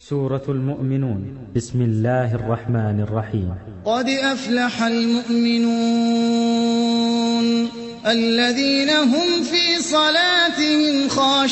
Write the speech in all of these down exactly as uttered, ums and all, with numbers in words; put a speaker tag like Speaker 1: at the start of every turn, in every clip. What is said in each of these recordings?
Speaker 1: سورة المؤمنون. بسم الله الرحمن الرحيم.
Speaker 2: قد أفلح المؤمنون الذين هم في صلاتهم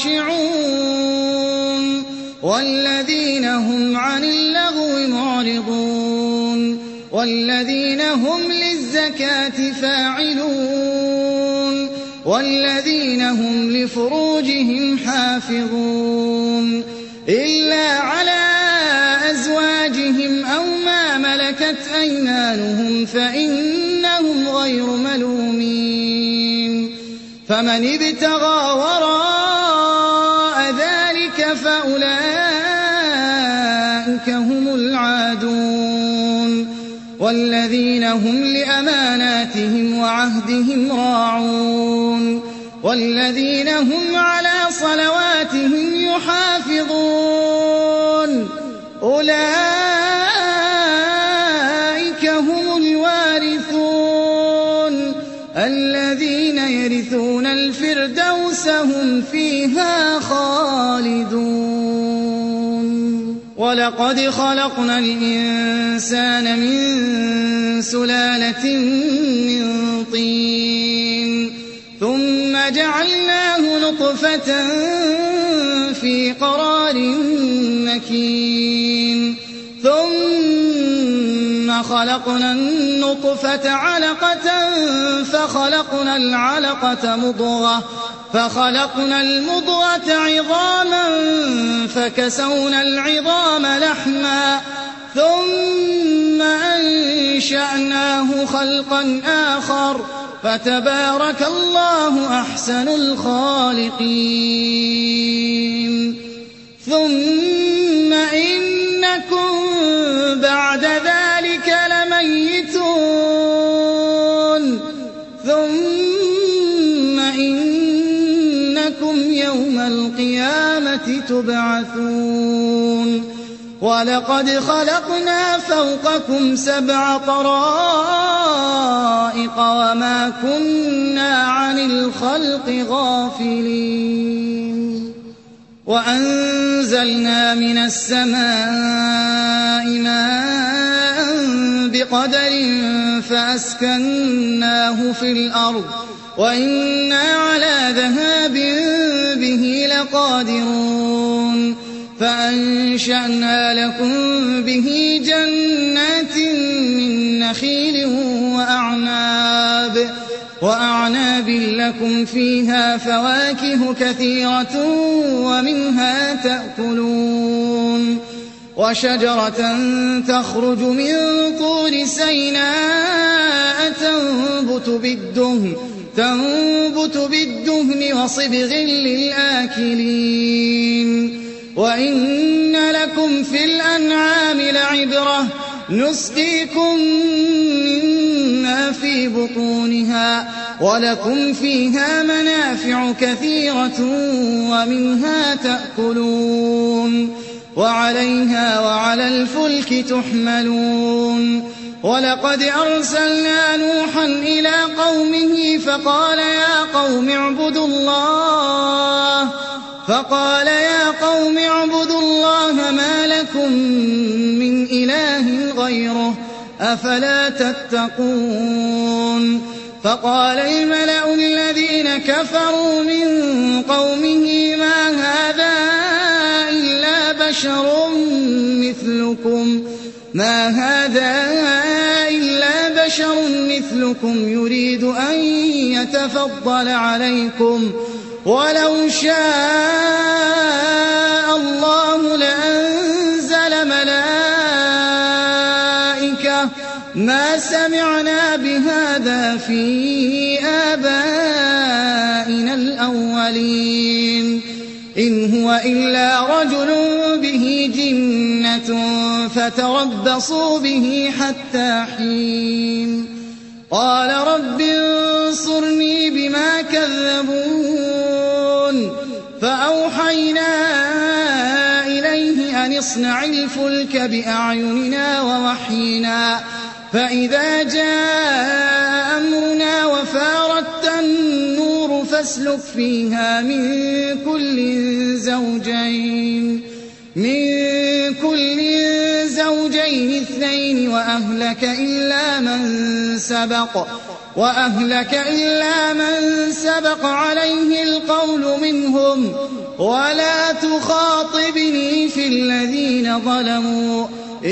Speaker 2: خاشعون والذين هم عن اللغو معرضون والذين هم للزكاة فاعلون والذين هم لفروجهم حافظون إلا على أزواجهم أو ما ملكت أيمانهم فإنهم غير ملومين. فمن ابتغى وراء ذلك فأولئك هم العادون والذين هم لأماناتهم وعهدهم راعون والذين هم على صلواتهم يحافظون أولئك هم الوارثون الذين يرثون الفردوس هم فيها خالدون. ولقد خلقنا الإنسان من سلالة من طين ثم جعلناه نطفة في قرار مكين ثم خلقنا النطفة علقة فخلقنا العلقة مضغة فخلقنا المضغة عظاما فكسونا العظام لحما ثم أنشأناه خلقا آخر فتبارك الله أحسن الخالقين. ثم إنكم بعد ذلك لميتون ثم إنكم يوم القيامة تبعثون. ولقد خلقنا فوقكم سبع طرائق وما كنا عن الخلق غافلين. وأنزلنا من السماء ماء بقدر فأسكناه في الأرض وإنا على ذهاب به لقادرون. فأنشأنا لكم به جنات من نخيل وأعناب وأعناب لكم فيها فواكه كثيرة ومنها تأكلون. وشجرة تخرج من طور سيناء تنبت بالدهن تنبت بالدهن وصبغ للآكلين. وإن لكم في الأنعام لعبرة نسقيكم مما في بطونها ولكم فيها منافع كثيرة ومنها تأكلون وعليها وعلى الفلك تحملون. ولقد أرسلنا نوحا إلى قومه فقال يا قوم اعبدوا الله فقال يا قوم اعبدوا الله ما لكم من إله غيره أفلا تتقون. فقال الملأ الذين كفروا من قومه ما هذا إلا بشر مثلكم ما هذا إلا بشر مثلكم يريد أن يتفضل عليكم ولو شاء الله لأنزل ملائكة ما سمعنا بهذا في آبائنا الأولين إن هو إلا رجل به جنة فتربصوا به حتى حين. قال رب انصرني بما كذبون. فأوحينا إليه أن اصنع الفلك بأعيننا ووحينا فإذا جاء أمرنا وفاردت النور فاسلك فيها من كل زوجين من كل زوجين اثنين وأهلك إلا من سبق وأهلك إلا من سبق عليه القول منهم ولا تخاطبني في الذين ظلموا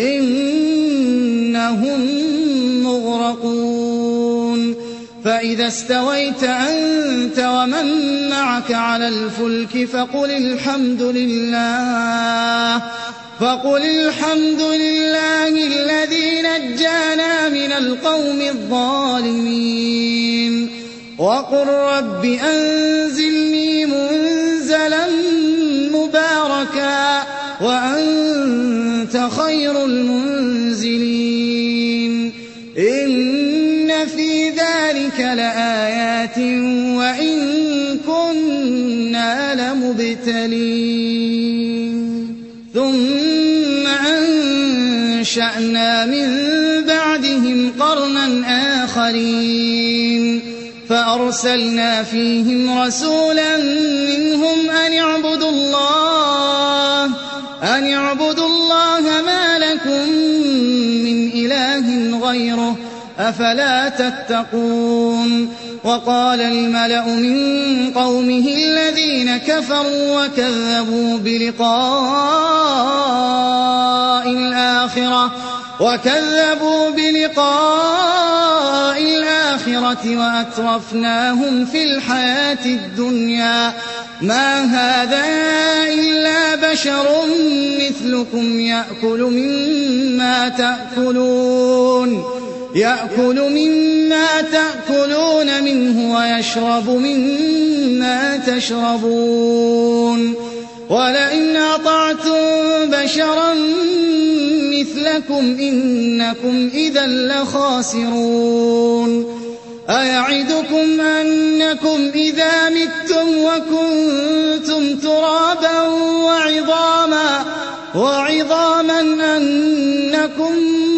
Speaker 2: إنهم مغرقون فإذا استويت أنت ومن معك على الفلك فقل الحمد لله فقل الحمد لله الذي نجانا من القوم الظالمين وقل رب أنزلني منزلا مباركا وأنت خير المنزلين إن في ذلك لآيات وإن كنا لمبتلين ثم أنشأنا من بعدهم قرنا آخرين فأرسلنا فيهم رسولا منهم أن اعبدوا الله أن اعبدوا الله ما لكم من إله غيره أفلا تتقون وقال الملأ من قومه الذين كفروا وكذبوا بلقاء الآخرة وكذبوا بلقاء الآخرة وأترفناهم في الحياة الدنيا ما هذا إلا بشر مثلكم يأكل مما تأكلون يأكل مما تأكلون منه ويشرب مما تشربون ولئن أطعتم بشرا مثلكم إنكم إذا لخاسرون أيعدكم أنكم إذا متم وكنتم ترابا وعظاما وعظاما أنكم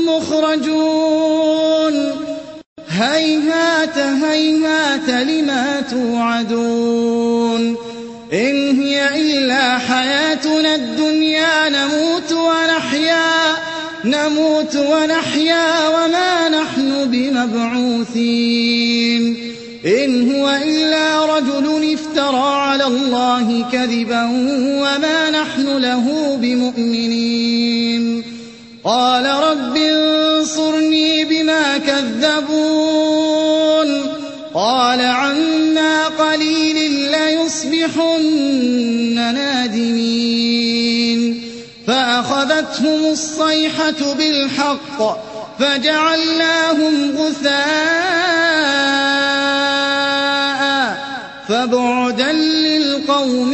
Speaker 2: مخرجون هيهات هيهات لما توعدون إن هي إلا حياتنا الدنيا نموت ونحيا نموت ونحيا وما نحن بمبعوثين إن هو إلا رجل افترى على الله كذبا وما نحن له بمؤمنين قال رب انصرني بما كذبون قال عما قليل ليصبحن نادمين فأخذتهم الصيحة بالحق فجعلناهم غثاء فبعدا للقوم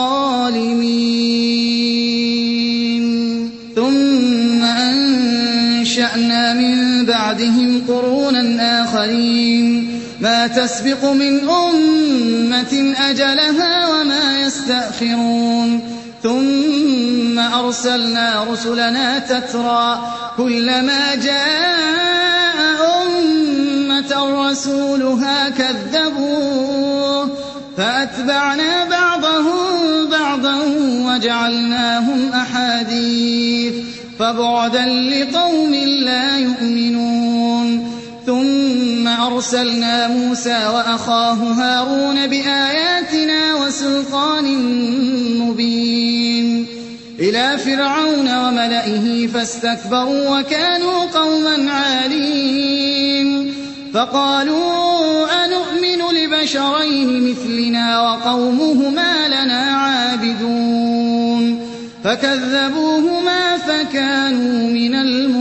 Speaker 2: الظالمين ثم أنشأنا من بعدهم قرونا آخرين ما تسبق من أمة أجلها وما يستأخرون ثم أرسلنا رسلنا تترى كلما جاء أمة رسولها كذبوه فأتبعنا بعضهم بعضا وجعلناهم أحاديث فبعدا لقوم لا يؤمنون ثم أرسلنا موسى وأخاه هارون بآياتنا وسلطان مبين إلى فرعون وملئه فاستكبروا وكانوا قوما عالين فقالوا أنؤمن لبشرين مثلنا وقومهما لنا عابدون فكذبوهما فكانوا من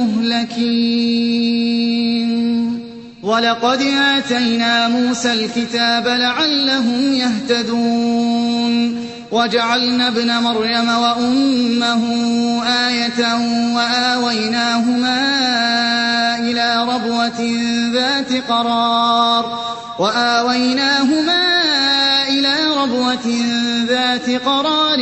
Speaker 2: المهلكين ولقد آتينا موسى الكتاب لعلهم يهتدون وجعلنا ابن مريم وأمه آية وآويناهما إلى ربوة ذات قرار وآويناهما إلى ربوة ذات قرار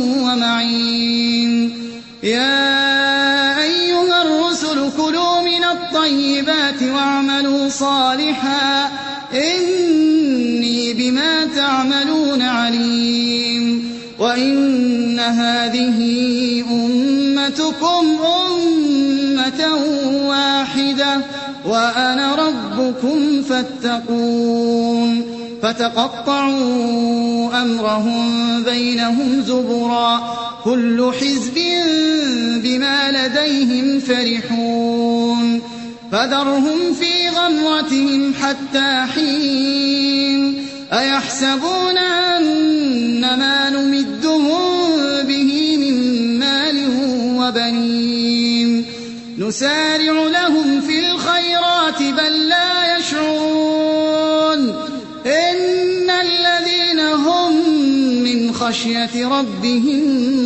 Speaker 2: ومعين يا أيها الرسل كلوا من الطيبات واعملوا صالحا إني بما تعملون عليم وإن هذه أمتكم جعلتكم أمة واحدة وأنا ربكم فاتقون فتقطعوا أمرهم بينهم زبرا كل حزب بما لديهم فرحون فذرهم في غمرتهم حتى حين أيحسبون أن ما نمدهم به من مال وبنين نسارع لهم في الخيرات بل لا يشعرون إن الذين هم من خشية ربهم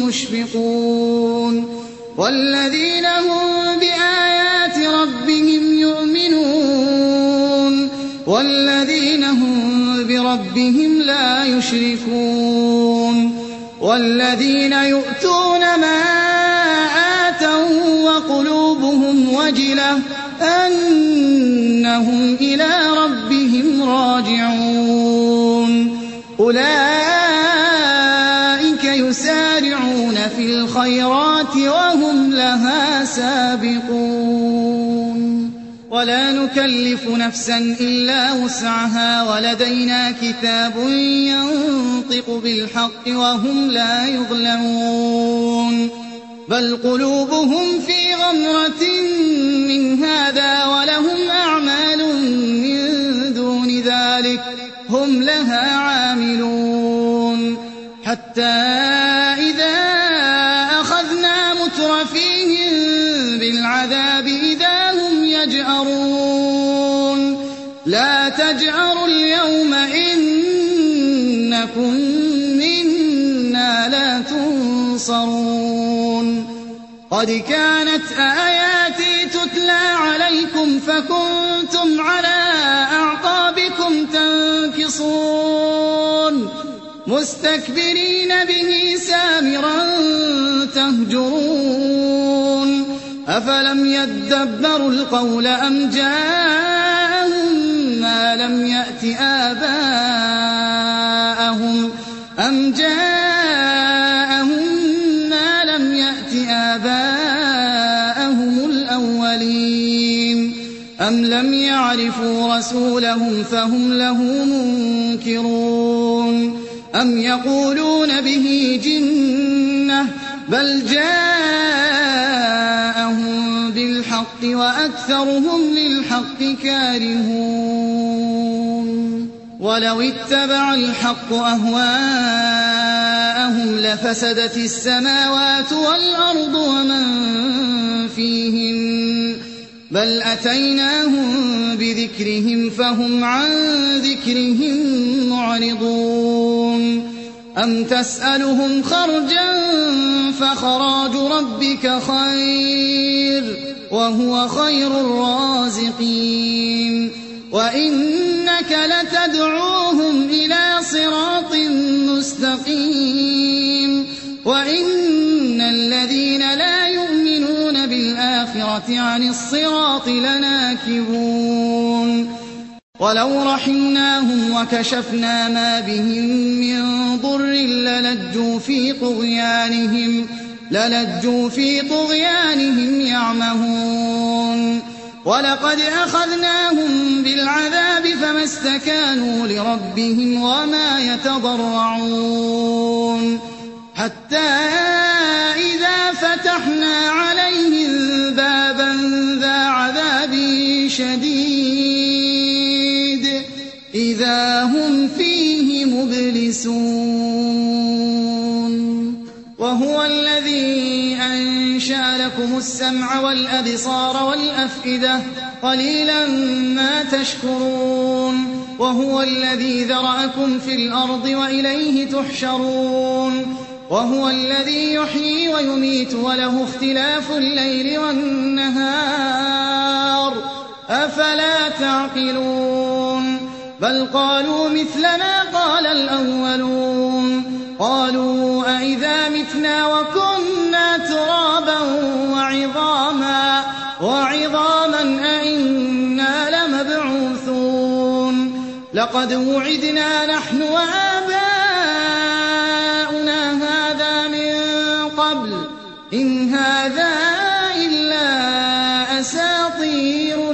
Speaker 2: مشفقون والذين هم بآيات ربهم يؤمنون والذين هم بربهم لا يشركون والذين يؤتون ما آتوا وقلوبهم وجلة أنهم إلى ربهم راجعون أولئك يسارعون في الخيرات وهم لها سابقون ولا نكلف نفسا إلا وسعها ولدينا كتاب ينطق بالحق وهم لا يظلمون بل قلوبهم في غمرة من هذا ولهم أعمال من دون ذلك هم لها عاملون حتى إذا أخذنا مترفيهم بالعذاب إذا هم يجأرون لا تجأروا اليوم إنكم منا لا تنصرون قد كانت آياتي تتلى عليكم فكنتم على أعقابكم تنكصون مستكبرين به سامرا تهجرون أفلم يدبروا القول أم جاءهم ما لم يأت آباءهم أم جاءهم ما لم يأت آباءهم الأولين أم لم يعرفوا رسولهم فهم له منكرون أم يقولون به جنة بل جاءهم بالحق وأكثرهم للحق كارهون ولو اتبع الحق أهواءهم لفسدت السماوات والأرض ومن فيهن بل أتيناهم بذكرهم فهم عن ذكرهم معرضون أم تسألهم خرجا فخراج ربك خير وهو خير الرازقين وإنك لتدعوهم إلى صراط مستقيم وإن الذين لا يؤمنون بالآخرة عن الصراط لناكبون ولو رحمناهم وكشفنا ما بهم من ضر للجوا في طغيانهم للجوا في طغيانهم يعمهون ولقد أخذناهم بالعذاب فما استكانوا لربهم وما يتضرعون حتى إذا فتحنا عليهم بابا ذا عذاب شديد إذا هم فيه مبلسون وهو الذي أنشأ لكم السمع والأبصار والأفئدة قليلا ما تشكرون وهو الذي ذرأكم في الأرض وإليه تحشرون وهو الذي يحيي ويميت وله اختلاف الليل والنهار أفلا تعقلون بل قالوا مثل ما قال الأولون قالوا أئذا متنا وكنا ترابا وعظاما وعظاما أئنا لمبعوثون لقد وعدنا نحن وآباؤنا هذا من قبل إن هذا إلا أساطير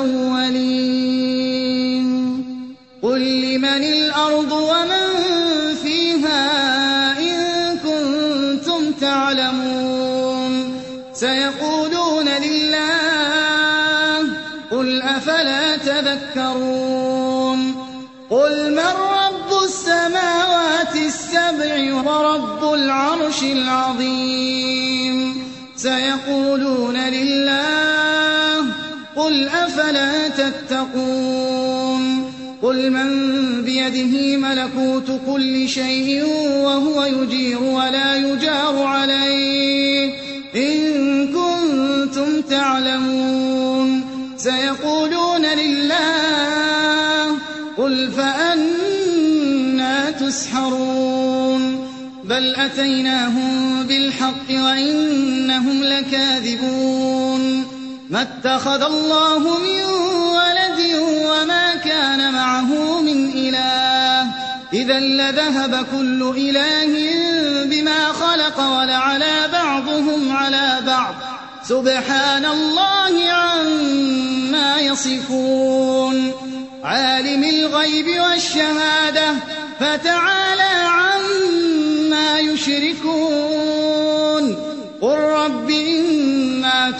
Speaker 2: الأولين قل لمن الأرض ومن فيها إن كنتم تعلمون سيقولون لله قل أفلا تذكرون قل من رب السماوات السبع ورب العرش العظيم سيقولون لله قل أفلا تتقون قل من بيده ملكوت كل شيء وهو يجير ولا يجار عليه إن كنتم تعلمون سيقولون لله قل فأنى تسحرون بل أتيناهم بالحق وإنهم لكاذبون ما اتخذ الله من ولد وما كان معه من إله إذا لذهب كل إله بما خلق ولعلى بعضهم على بعض سبحان الله عما يصفون عالم الغيب والشهادة فتعالى عما يشركون قل رب إما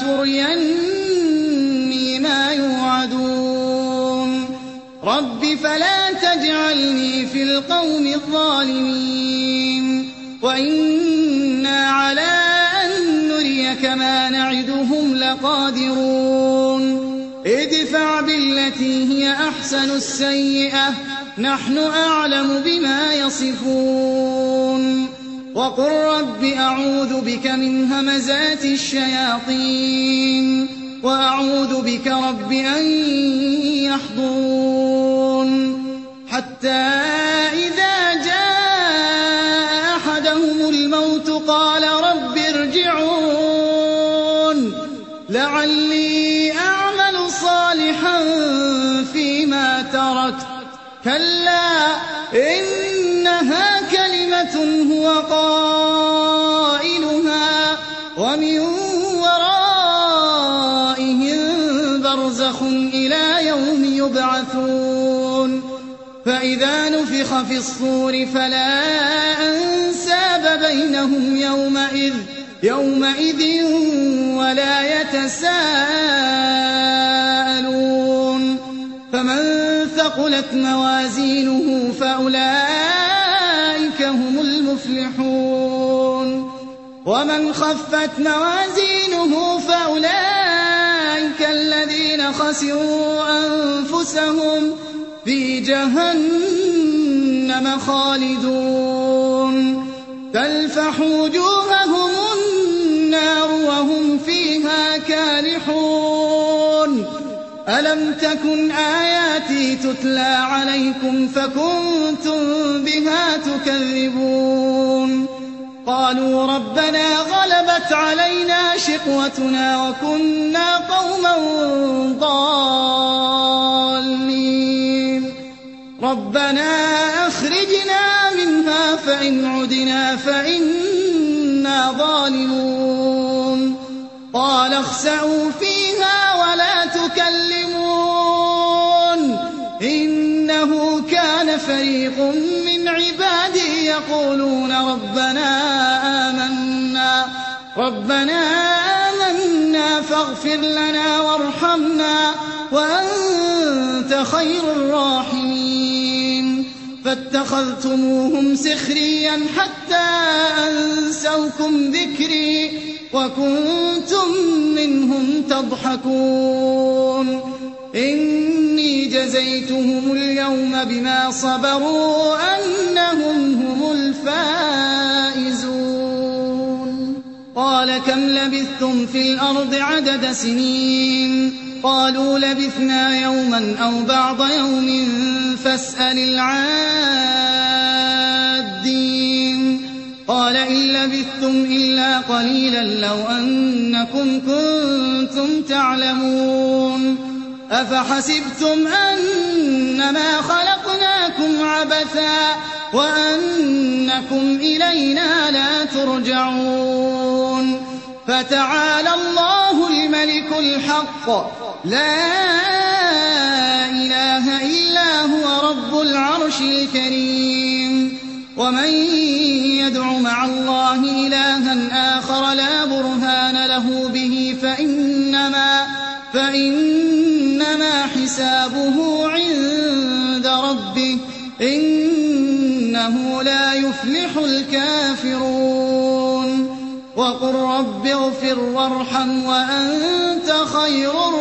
Speaker 2: تريني ما يوعدون رب فلا تجعلني في القوم الظالمين وإنا على أن نريك ما نعدهم لقادرون ادفع بالتي هي أحسن السيئة نحن أعلم بما يصفون وقل رب أعوذ بك من همزات الشياطين وأعوذ بك رب أن يحضرون حتى إذا جاء أحدهم الموت قال رب ارجعون لعلي أعمل صالحا فيما تركت كلا إنها كلمة هو قائلها ومن ورائهم برزخ إلى يوم يبعثون فإذا نفخ في الصور فلا أنساب بينهم يومئذ يومئذ ولا يتساءلون فمن ثقلت موازينه فأولئك هم المفلحون ومن خفت موازينه فأولئك الذين خسروا أنفسهم في جهنم خالدون تلفح وجوههم النار وهم فيها كالحون ألم تكن آياتي تتلى عليكم فكنتم بها تكذبون قالوا ربنا غلبت علينا شقوتنا وكنا قوما ضالين ربنا أخرجنا منها فإن عدنا فإنا ظالمون قال اخسئوا فيها ولا تكلمون إنه كان فريق من عبادي يقولون ربنا آمنا ربنا آمنا فاغفر لنا وارحمنا وأنت خير الراحمين فاتخذتموهم سخريا حتى أنسوكم ذكري وكنتم منهم تضحكون إني جزيتهم اليوم بما صبروا أنهم هم الفائزون قال كم لبثتم في الأرض عدد سنين قالوا لبثنا يوما أو بعض يوم فاسأل العادين قال إن لبثتم إلا قليلا لو أنكم كنتم تعلمون أفحسبتم أنما خلقناكم عبثا وأنكم إلينا لا ترجعون فتعالى الله الملك الحق لا إله إلا هو رب العرش الكريم ومن يدع مع الله إلها آخر لا برهان له به فإنما, فإنما حسابه عند ربه إنه لا يفلح الكافرون وقل رب اغفر وارحم وأنت خير